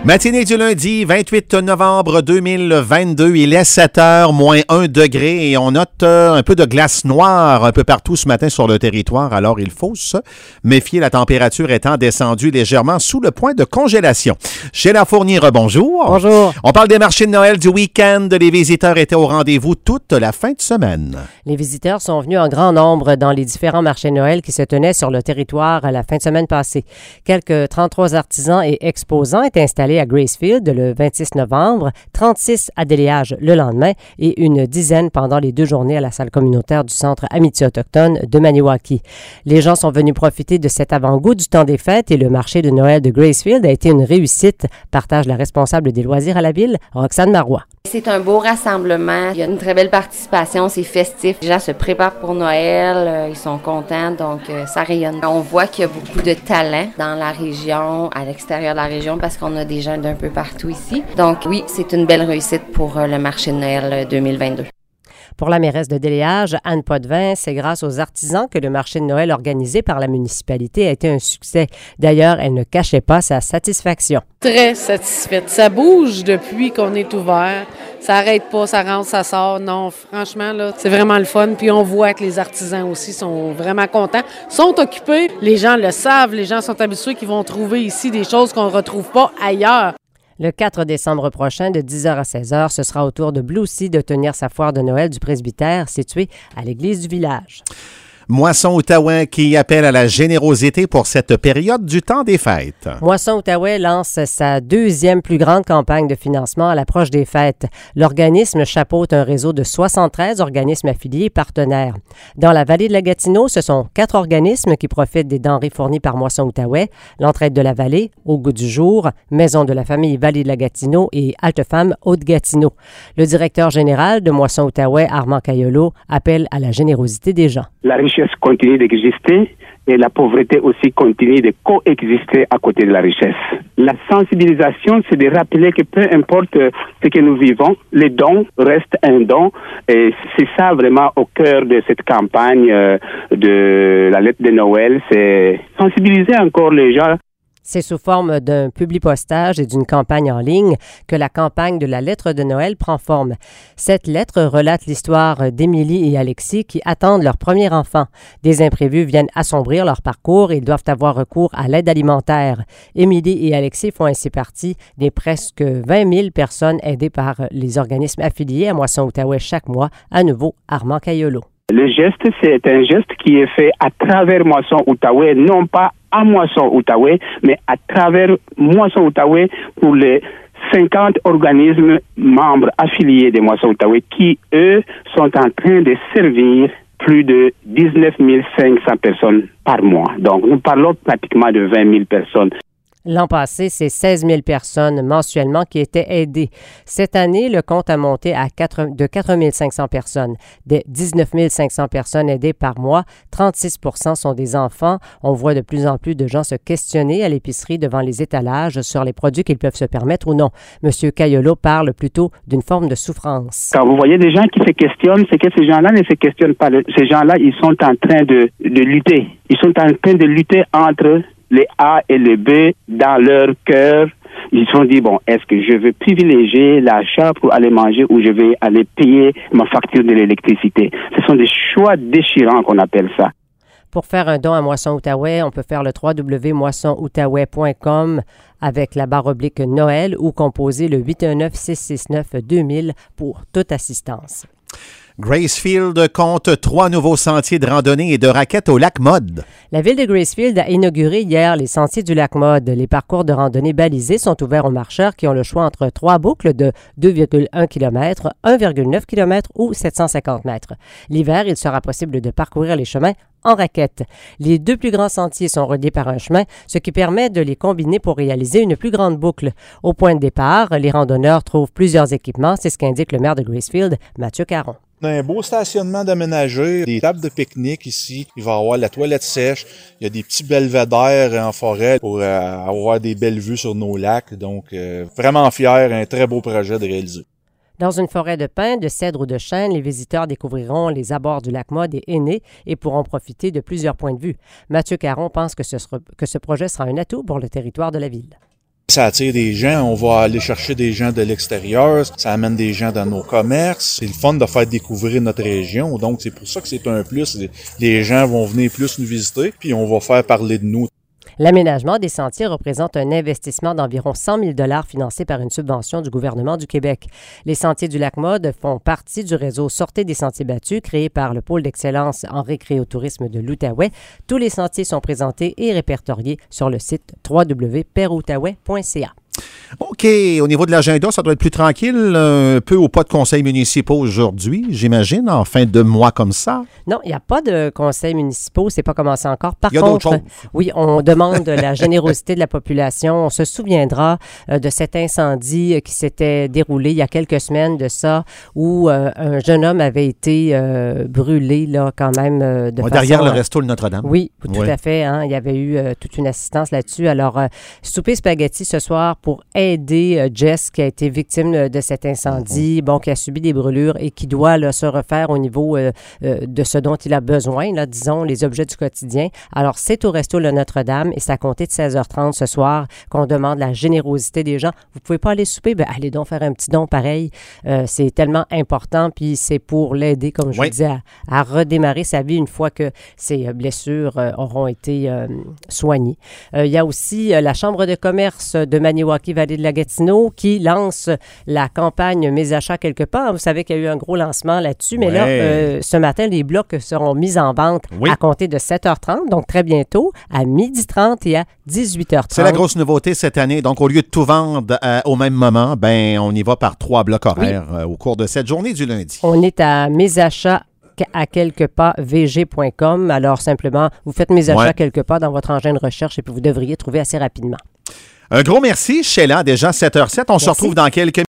Matinée du lundi, 28 novembre 2022, il est 7 heures, moins 1 degré et on note un peu de glace noire un peu partout ce matin sur le territoire. Alors, il faut se méfier, la température étant descendue légèrement sous le point de congélation. Sheila Fournier, bonjour. Bonjour. On parle des marchés de Noël du week-end. Les visiteurs étaient au rendez-vous toute la fin de semaine. Les visiteurs sont venus en grand nombre dans les différents marchés de Noël qui se tenaient sur le territoire à la fin de semaine passée. Quelques 33 artisans et exposants étaient installés à Gracefield le 26 novembre, 36 à Déléage le lendemain et une dizaine pendant les 2 journées à la salle communautaire du Centre Amitié autochtone de Maniwaki. Les gens sont venus profiter de cet avant-goût du temps des fêtes et le marché de Noël de Gracefield a été une réussite, partage la responsable des loisirs à la ville, Roxane Marois. C'est un beau rassemblement, il y a une très belle participation, c'est festif. Les gens se préparent pour Noël, ils sont contents, donc ça rayonne. On voit qu'il y a beaucoup de talent dans la région, à l'extérieur de la région, parce qu'on a des gens d'un peu partout ici. Donc oui, c'est une belle réussite pour le marché de Noël 2022. Pour la mairesse de Déléage, Anne Potvin, c'est grâce aux artisans que le marché de Noël organisé par la municipalité a été un succès. D'ailleurs, elle ne cachait pas sa satisfaction. Très satisfaite. Ça bouge depuis qu'on est ouvert. Ça n'arrête pas, ça rentre, ça sort. Non, franchement, là, c'est vraiment le fun. Puis on voit que les artisans aussi sont vraiment contents, sont occupés. Les gens le savent, les gens sont habitués qu'ils vont trouver ici des choses qu'on ne retrouve pas ailleurs. Le 4 décembre prochain, de 10h à 16h, ce sera au tour de Blue Sea de tenir sa foire de Noël du presbytère située à l'église du village. Moisson Outaouais qui appelle à la générosité pour cette période du temps des fêtes. Moisson Outaouais lance sa 2e plus grande campagne de financement à l'approche des fêtes. L'organisme chapeaute un réseau de 73 organismes affiliés et partenaires. Dans la vallée de la Gatineau, ce sont 4 organismes qui profitent des denrées fournies par Moisson Outaouais, l'Entraide de la Vallée, Au goût du jour, Maison de la famille Vallée de la Gatineau et Haute-Femme Haute-Gatineau. Le directeur général de Moisson Outaouais, Armand Caiolo, appelle à la générosité des gens. La richesse continue d'exister et la pauvreté aussi continue de coexister à côté de la richesse. La sensibilisation, c'est de rappeler que peu importe ce que nous vivons, les dons restent un don et c'est ça vraiment au cœur de cette campagne de la lettre de Noël, c'est sensibiliser encore les gens. C'est sous forme d'un publipostage et d'une campagne en ligne que la campagne de la lettre de Noël prend forme. Cette lettre relate l'histoire d'Émilie et Alexis qui attendent leur premier enfant. Des imprévus viennent assombrir leur parcours et ils doivent avoir recours à l'aide alimentaire. Émilie et Alexis font ainsi partie des presque 20 000 personnes aidées par les organismes affiliés à Moisson Outaouais chaque mois. À nouveau, Armand Caiolo. Le geste, c'est un geste qui est fait à travers Moisson Outaouais, non pas à Moisson Outaouais, mais à travers Moisson Outaouais pour les 50 organismes membres affiliés de Moisson Outaouais qui, eux, sont en train de servir plus de 19 500 personnes par mois. Donc, nous parlons pratiquement de 20 000 personnes. L'an passé, c'est 16 000 personnes mensuellement qui étaient aidées. Cette année, le compte a monté de 4 500 personnes. Des 19 500 personnes aidées par mois, 36 % sont des enfants. On voit de plus en plus de gens se questionner à l'épicerie devant les étalages sur les produits qu'ils peuvent se permettre ou non. Monsieur Caiolo parle plutôt d'une forme de souffrance. Quand vous voyez des gens qui se questionnent, c'est que ces gens-là ne se questionnent pas. Ces gens-là, ils sont en train de lutter. Ils sont en train de lutter entre les A et les B dans leur cœur. Ils se sont dit, bon, est-ce que je vais privilégier l'achat pour aller manger ou je vais aller payer ma facture de l'électricité? Ce sont des choix déchirants qu'on appelle ça. Pour faire un don à Moisson Outaouais, on peut faire le www.moissonoutaouais.com avec la / Noël ou composer le 819-669-2000 pour toute assistance. Gracefield compte 3 nouveaux sentiers de randonnée et de raquettes au lac Mode. La ville de Gracefield a inauguré hier les sentiers du lac Mode. Les parcours de randonnée balisés sont ouverts aux marcheurs qui ont le choix entre 3 boucles de 2,1 km, 1,9 km ou 750 mètres. L'hiver, il sera possible de parcourir les chemins en raquettes. Les 2 plus grands sentiers sont reliés par un chemin, ce qui permet de les combiner pour réaliser une plus grande boucle. Au point de départ, les randonneurs trouvent plusieurs équipements, c'est ce qu'indique le maire de Gracefield, Mathieu Caron. On a un beau stationnement d'aménagés, des tables de pique-nique ici. Il va y avoir la toilette sèche. Il y a des petits belvédères en forêt pour avoir des belles vues sur nos lacs. Donc, vraiment fier, un très beau projet de réaliser. Dans une forêt de pins, de cèdres ou de chênes, les visiteurs découvriront les abords du lac Mode et Aîné et pourront profiter de plusieurs points de vue. Mathieu Caron pense que ce projet sera un atout pour le territoire de la ville. Ça attire des gens, on va aller chercher des gens de l'extérieur, ça amène des gens dans nos commerces. C'est le fun de faire découvrir notre région, donc c'est pour ça que c'est un plus. Les gens vont venir plus nous visiter, puis on va faire parler de nous. L'aménagement des sentiers représente un investissement d'environ 100 000 $ financé par une subvention du gouvernement du Québec. Les sentiers du Lac-Maude font partie du réseau Sortez des sentiers battus créé par le pôle d'excellence en récréotourisme de l'Outaouais. Tous les sentiers sont présentés et répertoriés sur le site www.peroutaouais.ca. OK. Au niveau de l'agenda, ça doit être plus tranquille, un peu au pas de conseils municipaux aujourd'hui, j'imagine, en fin de mois comme ça. Non, il n'y a pas de conseils municipaux, c'est pas commencé encore. Par Il y a contre, d'autres choses. oui, on demande la générosité de la population. On se souviendra de cet incendie qui s'était déroulé il y a quelques semaines de ça, où un jeune homme avait été brûlé là quand même de façon... Derrière le resto de Notre-Dame. Oui, tout à fait. Hein, il y avait eu toute une assistance là-dessus. Alors, souper spaghetti ce soir pour aider Jess qui a été victime de cet incendie, qui a subi des brûlures et qui doit là, se refaire au niveau de ce dont il a besoin, là, disons, les objets du quotidien. Alors, c'est au resto Le Notre-Dame et c'est à compter de 16h30 ce soir qu'on demande la générosité des gens. Vous pouvez pas aller souper? Ben, allez donc faire un petit don pareil. C'est tellement important, puis c'est pour l'aider, comme je vous disais, à redémarrer sa vie une fois que ses blessures auront été soignées. Il y a aussi la Chambre de commerce de Maniwaki-Vallée de la Gatineau qui lance la campagne Mes achats quelque part. Vous savez qu'il y a eu un gros lancement là-dessus, mais là, ce matin, les blocs seront mis en vente à compter de 7h30, donc très bientôt, à 12h30 et à 18h30. C'est la grosse nouveauté cette année. Donc, au lieu de tout vendre au même moment, on y va par 3 blocs horaires au cours de cette journée du lundi. On est à Mes achats à quelque part vg.com. Alors, simplement, vous faites Mes achats quelque part dans votre engin de recherche et puis vous devriez trouver assez rapidement. Un gros merci, Sheila. Déjà 7h07. On se retrouve dans quelques